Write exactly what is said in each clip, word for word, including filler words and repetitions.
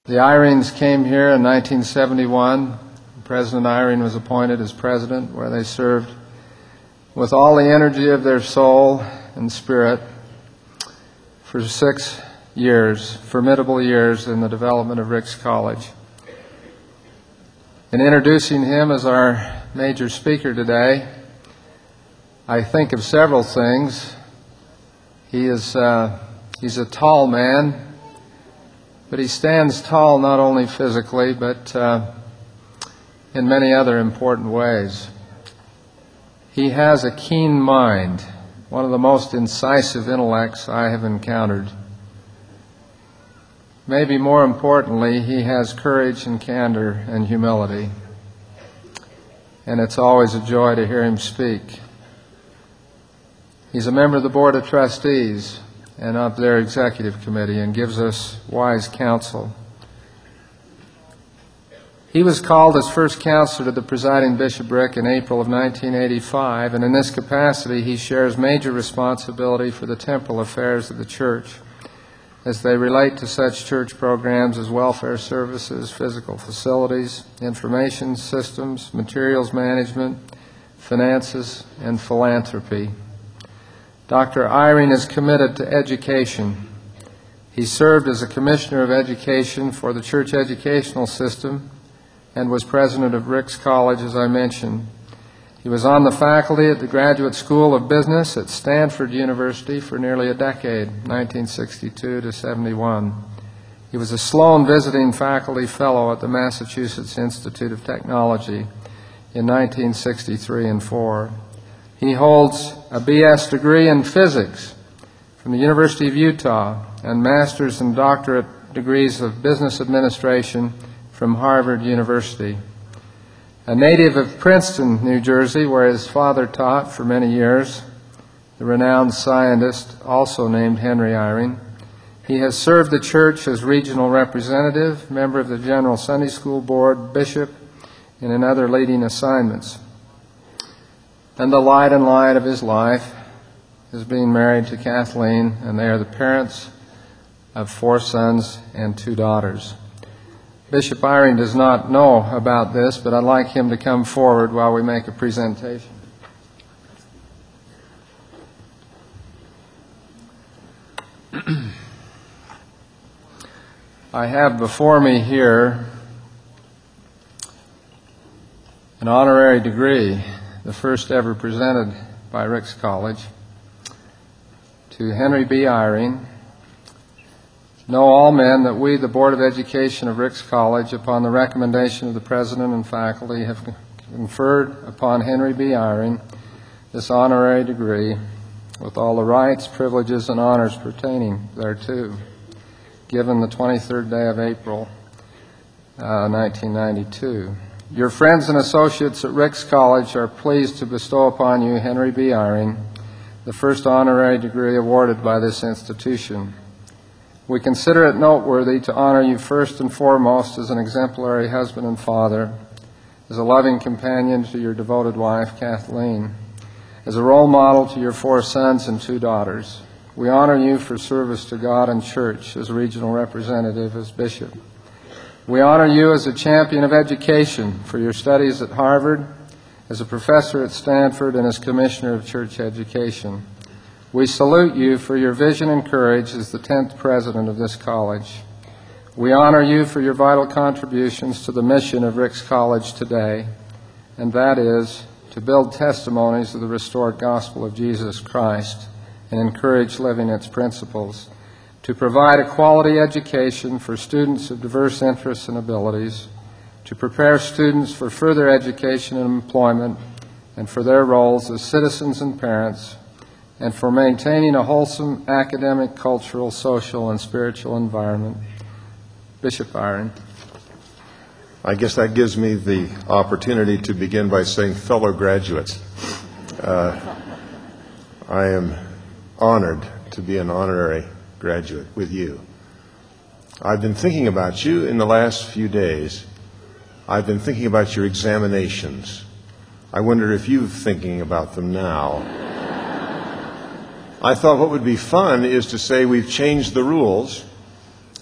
The Irenes came here in nineteen seventy-one. President Irene was appointed as president, where they served with all the energy of their soul and spirit for six years, formidable years in the development of Ricks College. In introducing him as our major speaker today, I think of several things. He is uh, he's a tall man, but he stands tall not only physically, but uh, in many other important ways. He has a keen mind, one of the most incisive intellects I have encountered. Maybe more importantly, he has courage and candor and humility. And it's always a joy to hear him speak. He's a member of the Board of Trustees and of their executive committee and gives us wise counsel. He was called as first counselor to the presiding bishopric in April of nineteen eighty-five, and in this capacity he shares major responsibility for the temporal affairs of the church as they relate to such church programs as welfare services, physical facilities, information systems, materials management, finances, and philanthropy. Doctor Irene is committed to education. He served as a commissioner of education for the church educational system and was president of Ricks College, as I mentioned. He was on the faculty at the Graduate School of Business at Stanford University for nearly a decade, nineteen sixty-two to seventy-one. He was a Sloan visiting faculty fellow at the Massachusetts Institute of Technology in nineteen sixty-three and four. He holds a B S degree in physics from the University of Utah and master's and doctorate degrees of business administration from Harvard University. A native of Princeton, New Jersey, where his father taught for many years, the renowned scientist also named Henry Eyring. He has served the church as regional representative, member of the General Sunday School Board, bishop, and in other leading assignments. And the light and light of his life is being married to Kathleen, and they are the parents of four sons and two daughters. Bishop Eyring does not know about this, but I'd like him to come forward while we make a presentation. I have before me here an honorary degree, the first ever presented by Ricks College, to Henry B. Eyring. Know all men that we, the Board of Education of Ricks College, upon the recommendation of the President and faculty, have conferred upon Henry B. Eyring this honorary degree with all the rights, privileges, and honors pertaining thereto, given the twenty-third day of April, uh, nineteen ninety-two. Your friends and associates at Ricks College are pleased to bestow upon you, Henry B. Eyring, the first honorary degree awarded by this institution. We consider it noteworthy to honor you first and foremost as an exemplary husband and father, as a loving companion to your devoted wife, Kathleen, as a role model to your four sons and two daughters. We honor you for service to God and church as regional representative, as bishop. We honor you as a champion of education for your studies at Harvard, as a professor at Stanford, and as commissioner of church education. We salute you for your vision and courage as the tenth president of this college. We honor you for your vital contributions to the mission of Ricks College today, and that is to build testimonies of the restored gospel of Jesus Christ and encourage living its principles, to provide a quality education for students of diverse interests and abilities, to prepare students for further education and employment, and for their roles as citizens and parents, and for maintaining a wholesome academic, cultural, social, and spiritual environment. Bishop Eyring. I guess that gives me the opportunity to begin by saying, fellow graduates, uh, I am honored to be an honorary graduate with you. I've been thinking about you in the last few days. I've been thinking about your examinations. I wonder if you're thinking about them now. I thought what would be fun is to say we've changed the rules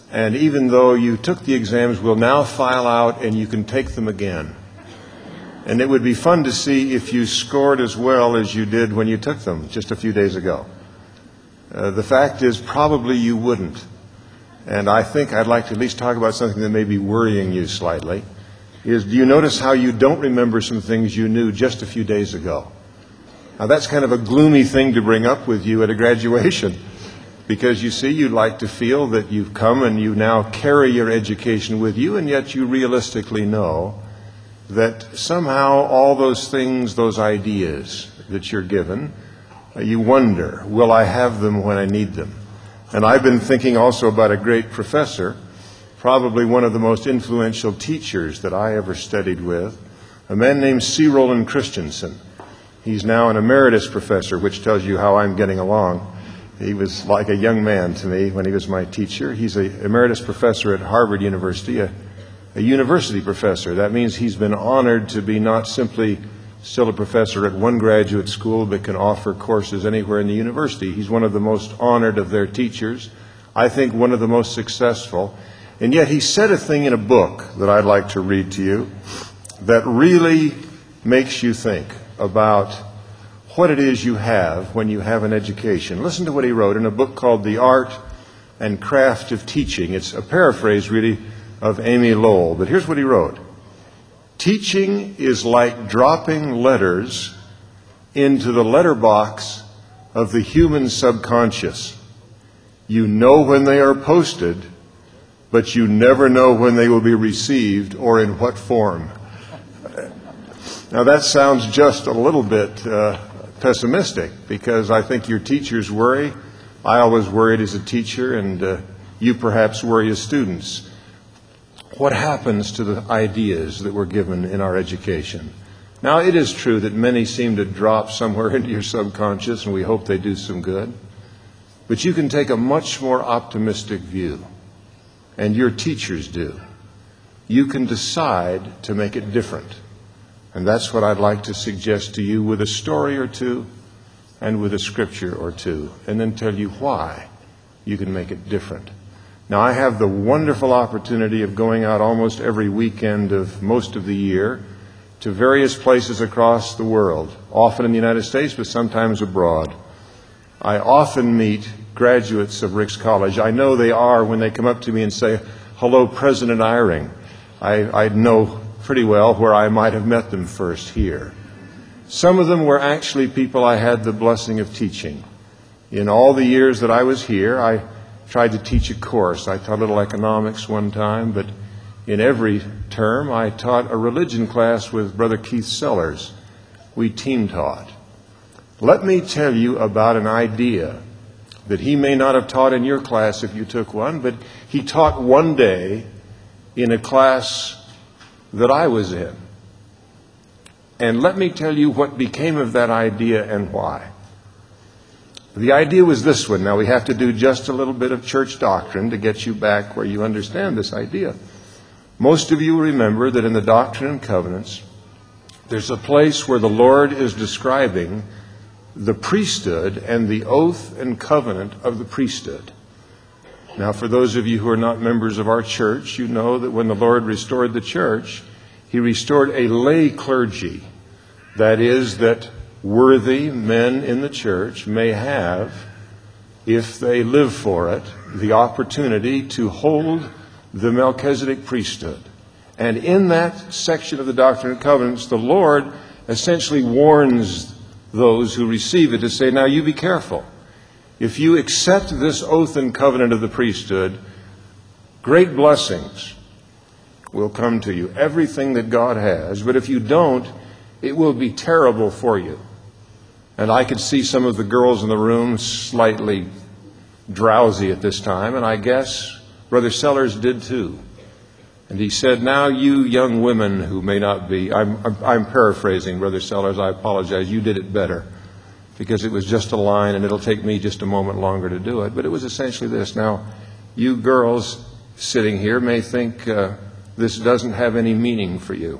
And even though you took the exams, we'll now file out and you can take them again. And it would be fun to see if you scored as well as you did when you took them just a few days ago. Uh, the fact is, probably you wouldn't. And I think I'd like to at least talk about something that may be worrying you slightly. Is, do you notice how you don't remember some things you knew just a few days ago? Now, that's kind of a gloomy thing to bring up with you at a graduation, because you see, you'd like to feel that you've come and you now carry your education with you, and yet you realistically know that somehow all those things, those ideas that you're given, uh, you wonder, will I have them when I need them? And I've been thinking also about a great professor, probably one of the most influential teachers that I ever studied with, a man named C. Roland Christensen. He's now an emeritus professor, which tells you how I'm getting along. He was like a young man to me when he was my teacher. He's an emeritus professor at Harvard University, a, a university professor. That means he's been honored to be not simply still a professor at one graduate school, but can offer courses anywhere in the university. He's one of the most honored of their teachers. I think one of the most successful. And yet he said a thing in a book that I'd like to read to you that really makes you think about what it is you have when you have an education. Listen to what he wrote in a book called The Art and Craft of Teaching. It's a paraphrase, really, of Amy Lowell. But here's what he wrote. Teaching is like dropping letters into the letterbox of the human subconscious. You know when they are posted, but you never know when they will be received or in what form. Now that sounds just a little bit uh, pessimistic, because I think your teachers worry. I always worried as a teacher, and uh, you perhaps worry as students. What happens to the ideas that were given in our education? Now, it is true that many seem to drop somewhere into your subconscious, and we hope they do some good. But you can take a much more optimistic view, and your teachers do. You can decide to make it different. And that's what I'd like to suggest to you with a story or two and with a scripture or two, and then tell you why you can make it different. Now, I have the wonderful opportunity of going out almost every weekend of most of the year to various places across the world, often in the United States, but sometimes abroad. I often meet graduates of Ricks College. I know they are when they come up to me and say, "Hello, President Eyring." I, I know pretty well where I might have met them first here. Some of them were actually people I had the blessing of teaching. In all the years that I was here, I tried to teach a course. I taught a little economics one time, but in every term I taught a religion class with Brother Keith Sellers. We team taught. Let me tell you about an idea that he may not have taught in your class if you took one, but he taught one day in a class that I was in. And let me tell you what became of that idea and why. The idea was this one. Now, we have to do just a little bit of church doctrine to get you back where you understand this idea. Most of you remember that in the Doctrine and Covenants, there's a place where the Lord is describing the priesthood and the oath and covenant of the priesthood. Now, for those of you who are not members of our church, you know that when the Lord restored the church, He restored a lay clergy. That is, that worthy men in the church may have, if they live for it, the opportunity to hold the Melchizedek priesthood. And in that section of the Doctrine and Covenants, the Lord essentially warns those who receive it to say, now you be careful. If you accept this oath and covenant of the priesthood, great blessings will come to you, everything that God has. But if you don't, it will be terrible for you. And I could see some of the girls in the room slightly drowsy at this time, and I guess Brother Sellers did too. And he said, now you young women who may not be, I'm, I'm, I'm paraphrasing Brother Sellers, I apologize, you did it better, because it was just a line and it'll take me just a moment longer to do it. But it was essentially this. Now, you girls sitting here may think uh, this doesn't have any meaning for you.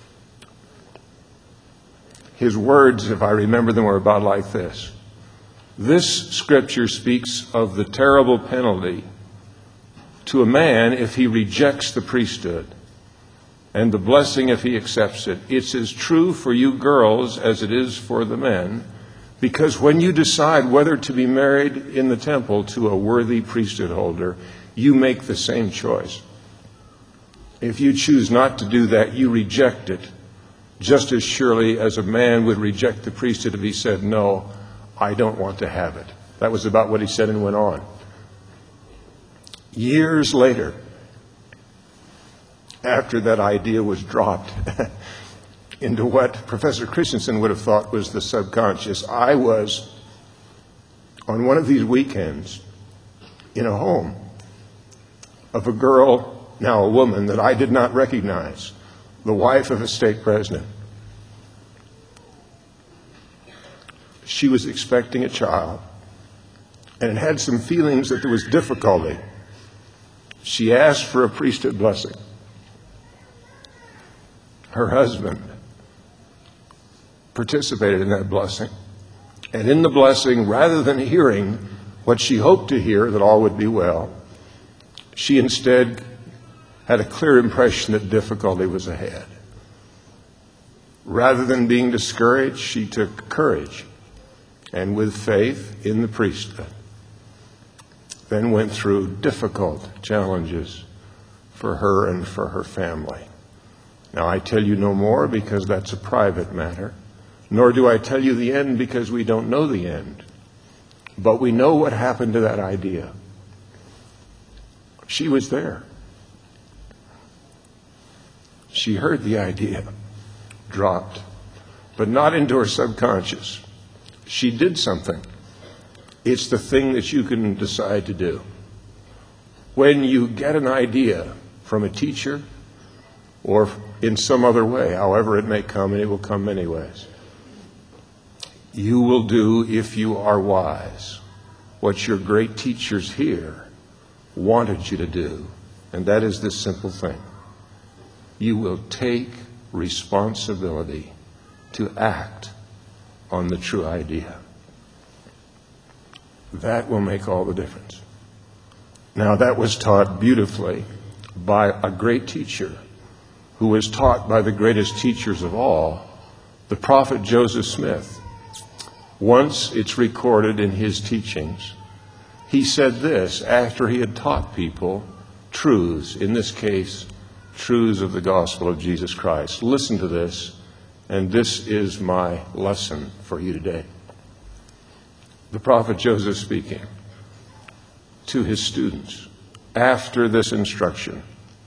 His words, if I remember them, were about like this. This scripture speaks of the terrible penalty to a man if he rejects the priesthood, and the blessing if he accepts it. It's as true for you girls as it is for the men, because when you decide whether to be married in the temple to a worthy priesthood holder, you make the same choice. If you choose not to do that, you reject it, just as surely as a man would reject the priesthood if he said, "No, I don't want to have it." That was about what he said and went on. Years later, after that idea was dropped into what Professor Christensen would have thought was the subconscious, I was on one of these weekends in a home of a girl, now a woman, that I did not recognize, the wife of a stake president. She was expecting a child and had some feelings that there was difficulty. She asked for a priesthood blessing. Her husband participated in that blessing. And in the blessing, rather than hearing what she hoped to hear, that all would be well, she instead had a clear impression that difficulty was ahead. Rather than being discouraged, she took courage and with faith in the priesthood, then went through difficult challenges for her and for her family. Now, I tell you no more because that's a private matter, nor do I tell you the end because we don't know the end. But we know what happened to that idea. She was there. She heard the idea, dropped, but not into her subconscious. She did something. It's the thing that you can decide to do. When you get an idea from a teacher or in some other way, however it may come, and it will come many ways, you will do, if you are wise, what your great teachers here wanted you to do, and that is this simple thing. You will take responsibility to act on the true idea. That will make all the difference. Now, that was taught beautifully by a great teacher who was taught by the greatest teachers of all, the prophet Joseph Smith. Once it's recorded in his teachings, he said this after he had taught people truths, in this case, truths of the gospel of Jesus Christ. Listen to this, and this is my lesson for you today. The prophet Joseph speaking to his students after this instruction: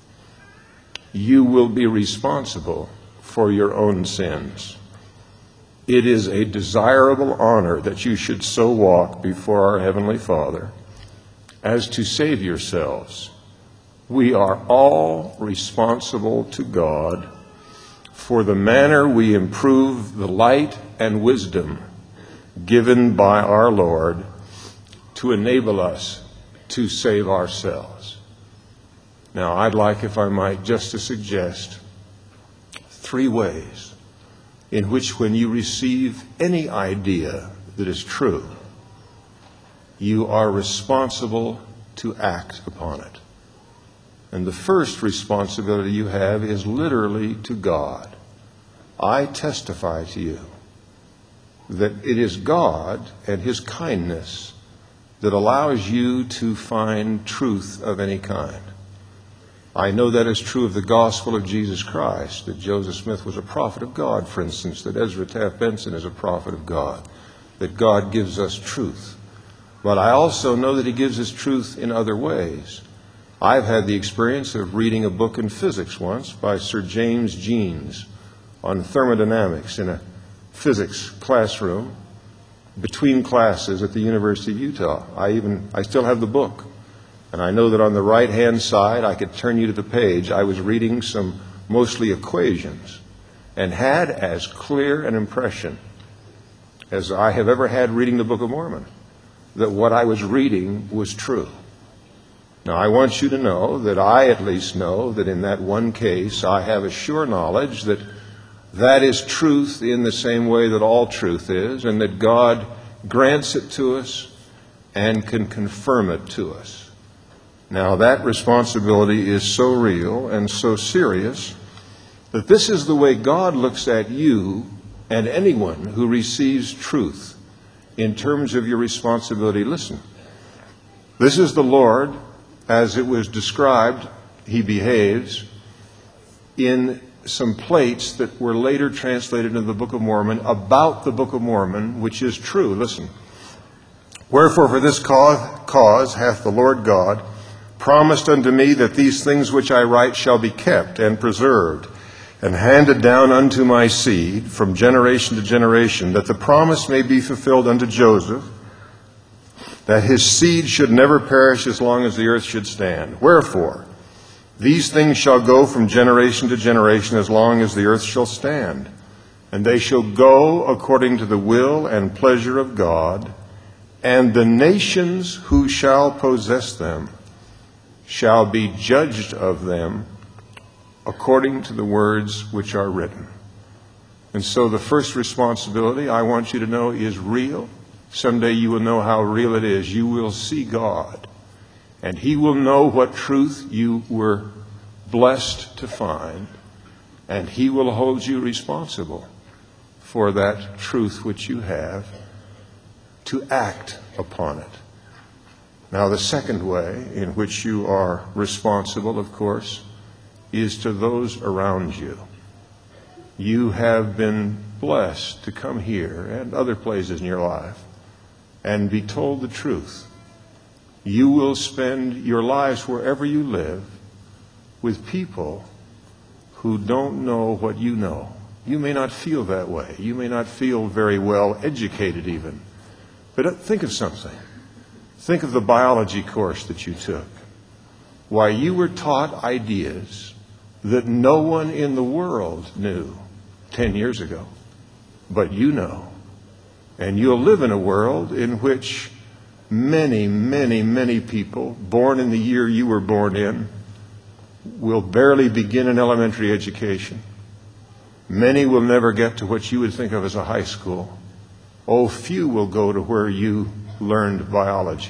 you will be responsible for your own sins. It is a desirable honor that you should so walk before our Heavenly Father as to save yourselves. We are all responsible to God for the manner we improve the light and wisdom given by our Lord to enable us to save ourselves. Now, I'd like, if I might, just to suggest three ways in which, when you receive any idea that is true, you are responsible to act upon it. And the first responsibility you have is literally to God. I testify to you that it is God and His kindness that allows you to find truth of any kind. I know that is true of the gospel of Jesus Christ, that Joseph Smith was a prophet of God, for instance, that Ezra Taft Benson is a prophet of God, that God gives us truth. But I also know that He gives us truth in other ways. I've had the experience of reading a book in physics once by Sir James Jeans on thermodynamics in a physics classroom between classes at the University of Utah. I even, I still have the book. And I know that on the right-hand side, I could turn you to the page, I was reading some mostly equations and had as clear an impression as I have ever had reading the Book of Mormon, that what I was reading was true. Now, I want you to know that I at least know that in that one case, I have a sure knowledge that that is truth in the same way that all truth is, and that God grants it to us and can confirm it to us. Now, that responsibility is so real and so serious that this is the way God looks at you and anyone who receives truth in terms of your responsibility. Listen, this is the Lord, as it was described, he behaves in some plates that were later translated into the Book of Mormon about the Book of Mormon, which is true. Listen. Wherefore for this cause hath the Lord God promised unto me that these things which I write shall be kept and preserved and handed down unto my seed from generation to generation, that the promise may be fulfilled unto Joseph, that his seed should never perish as long as the earth should stand. Wherefore, these things shall go from generation to generation as long as the earth shall stand, and they shall go according to the will and pleasure of God, and the nations who shall possess them shall be judged of them according to the words which are written. And so the first responsibility, I want you to know, is real. Someday you will know how real it is. You will see God, and he will know what truth you were blessed to find, and he will hold you responsible for that truth which you have to act upon it. Now, the second way in which you are responsible, of course, is to those around you. You have been blessed to come here and other places in your life and be told the truth. You will spend your lives wherever you live with people who don't know what you know. You may not feel that way. You may not feel very well educated even. But think of something. Think of the biology course that you took. Why, you were taught ideas that no one in the world knew ten years ago. But you know. And you'll live in a world in which many, many, many people born in the year you were born in will barely begin an elementary education. Many will never get to what you would think of as a high school. Oh, few will go to where you learned biology.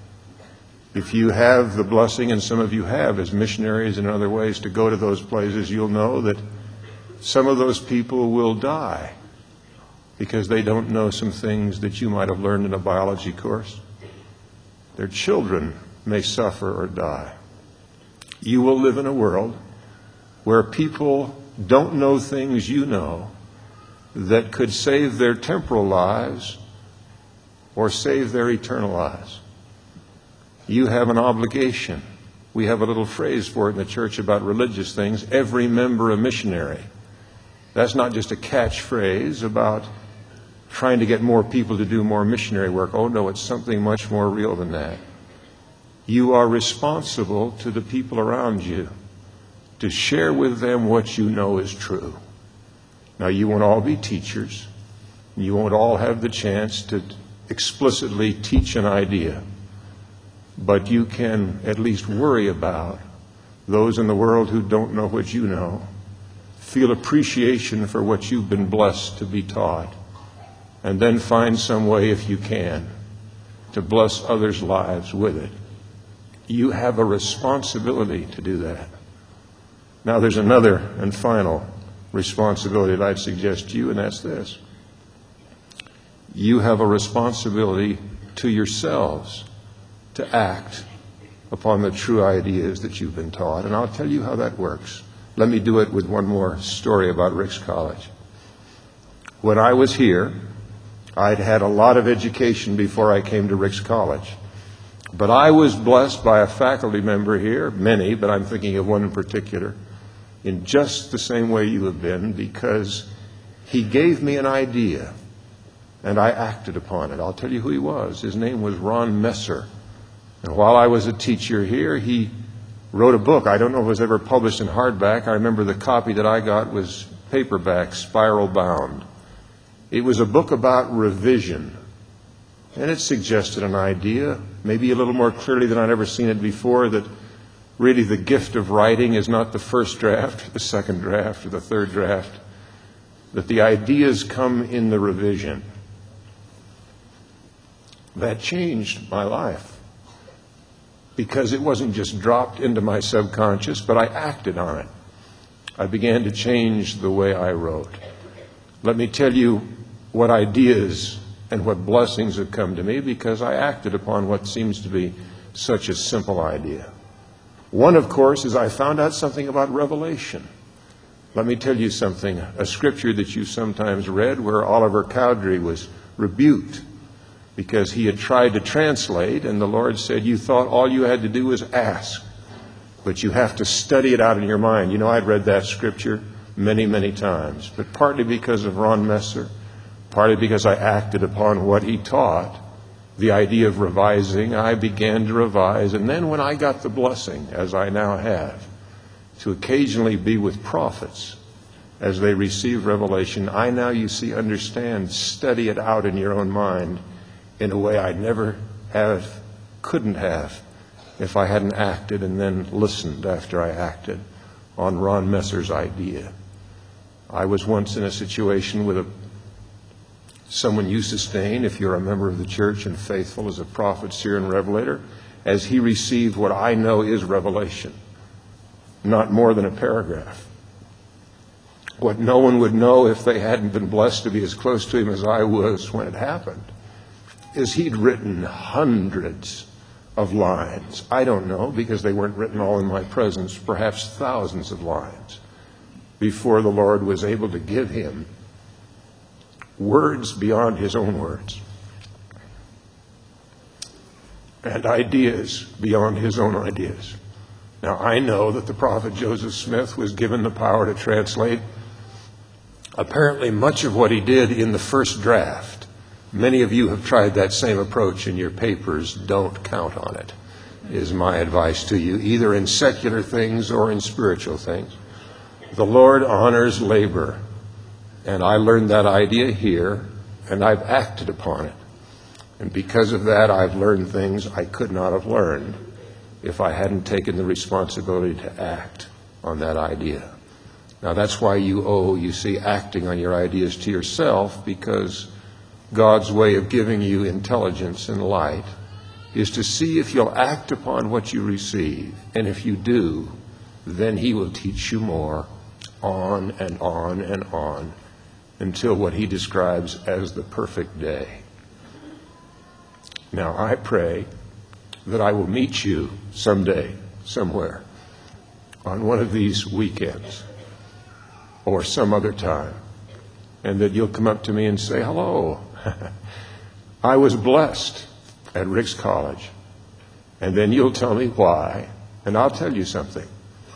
If you have the blessing, and some of you have as missionaries and other ways, to go to those places, you'll know that some of those people will die because they don't know some things that you might have learned in a biology course. Their children may suffer or die. You will live in a world where people don't know things you know that could save their temporal lives or save their eternal lives. You have an obligation. We have a little phrase for it in the church about religious things: every member a missionary. That's not just a catchphrase about trying to get more people to do more missionary work. Oh no, it's something much more real than that. You are responsible to the people around you to share with them what you know is true. Now, you won't all be teachers. You won't all have the chance to explicitly teach an idea. But you can at least worry about those in the world who don't know what you know, feel appreciation for what you've been blessed to be taught, and then find some way, if you can, to bless others' lives with it. You have a responsibility to do that. Now, there's another and final responsibility that I'd suggest to you, and that's this. You have a responsibility to yourselves to act upon the true ideas that you've been taught. And I'll tell you how that works. Let me do it with one more story about Ricks College. When I was here, I'd had a lot of education before I came to Ricks College. But I was blessed by a faculty member here, many, but I'm thinking of one in particular, in just the same way you have been, because he gave me an idea and I acted upon it. I'll tell you who he was. His name was Ron Messer. And while I was a teacher here, he wrote a book. I don't know if it was ever published in hardback. I remember the copy that I got was paperback, spiral bound. It was a book about revision. And it suggested an idea, maybe a little more clearly than I'd ever seen it before, that really the gift of writing is not the first draft, the second draft, or the third draft, that the ideas come in the revision. That changed my life. because it wasn't just dropped into my subconscious, but I acted on it. I began to change the way I wrote. Let me tell you what ideas and what blessings have come to me because I acted upon what seems to be such a simple idea. One, of course, is I found out something about Revelation. Let me tell you something, a scripture that you sometimes read where Oliver Cowdery was rebuked because he had tried to translate, and the Lord said, you thought all you had to do was ask, but you have to study it out in your mind. You know, I'd read that scripture many, many times, but partly because of Ron Messer, partly because I acted upon what he taught, the idea of revising, I began to revise, and then when I got the blessing, as I now have, to occasionally be with prophets as they receive revelation, I now, you see, understand, study it out in your own mind in a way I never have, couldn't have, if I hadn't acted and then listened after I acted on Ron Messer's idea. I was once in a situation with a, someone you sustain, if you're a member of the church and faithful as a prophet, seer, and revelator, as he received what I know is revelation, not more than a paragraph. What no one would know if they hadn't been blessed to be as close to him as I was when it happened is he'd written hundreds of lines. I don't know, because they weren't written all in my presence, perhaps thousands of lines, before the Lord was able to give him words beyond his own words and ideas beyond his own ideas. Now, I know that the prophet Joseph Smith was given the power to translate apparently much of what he did in the first draft. Many of you have tried that same approach in your papers. Don't count on it, is my advice to you, either in secular things or in spiritual things. The Lord honors labor, and I learned that idea here, and I've acted upon it. And because of that, I've learned things I could not have learned if I hadn't taken the responsibility to act on that idea. Now, that's why you owe, you see, acting on your ideas to yourself, because God's way of giving you intelligence and light is to see if you'll act upon what you receive. And if you do, then he will teach you more on and on and on until what he describes as the perfect day. Now, I pray that I will meet you someday, somewhere, on one of these weekends or some other time, and that you'll come up to me and say, hello, I was blessed at Ricks College. And then you'll tell me why, and I'll tell you something.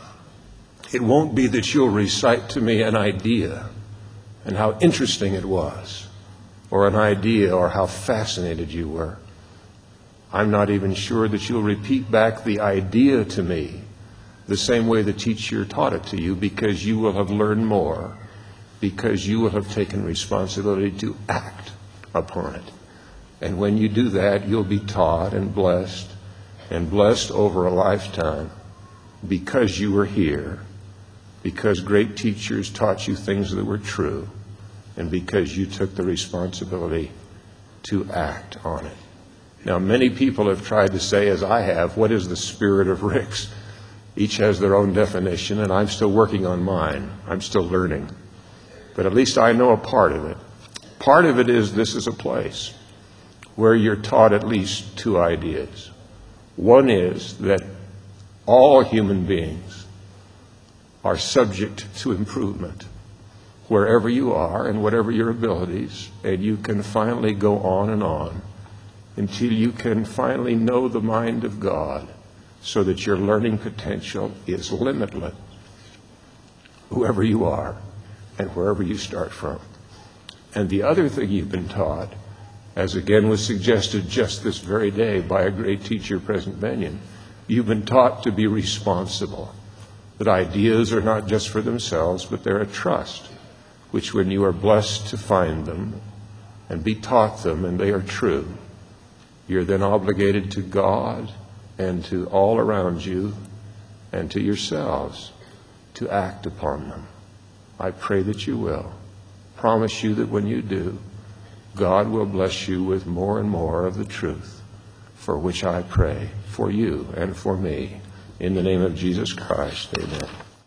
It won't be that you'll recite to me an idea and how interesting it was, or an idea or how fascinated you were. I'm not even sure that you'll repeat back the idea to me the same way the teacher taught it to you, because you will have learned more, because you will have taken responsibility to act upon it. And when you do that, you'll be taught and blessed, and blessed over a lifetime, because you were here, because great teachers taught you things that were true, and because you took the responsibility to act on it. Now, many people have tried to say, as I have, what is the spirit of Ricks? Each has their own definition, and I'm still working on mine. I'm still learning. But at least I know a part of it. Part of it is this is a place where you're taught at least two ideas. One is that all human beings are subject to improvement wherever you are and whatever your abilities, and you can finally go on and on until you can finally know the mind of God, so that your learning potential is limitless, whoever you are and wherever you start from. And the other thing you've been taught, as again was suggested just this very day by a great teacher, President Benyon, you've been taught to be responsible, that ideas are not just for themselves, but they're a trust, which when you are blessed to find them and be taught them and they are true, you're then obligated to God and to all around you and to yourselves to act upon them. I pray that you will. Promise you that when you do, God will bless you with more and more of the truth for which I pray for you and for me. In the name of Jesus Christ, amen.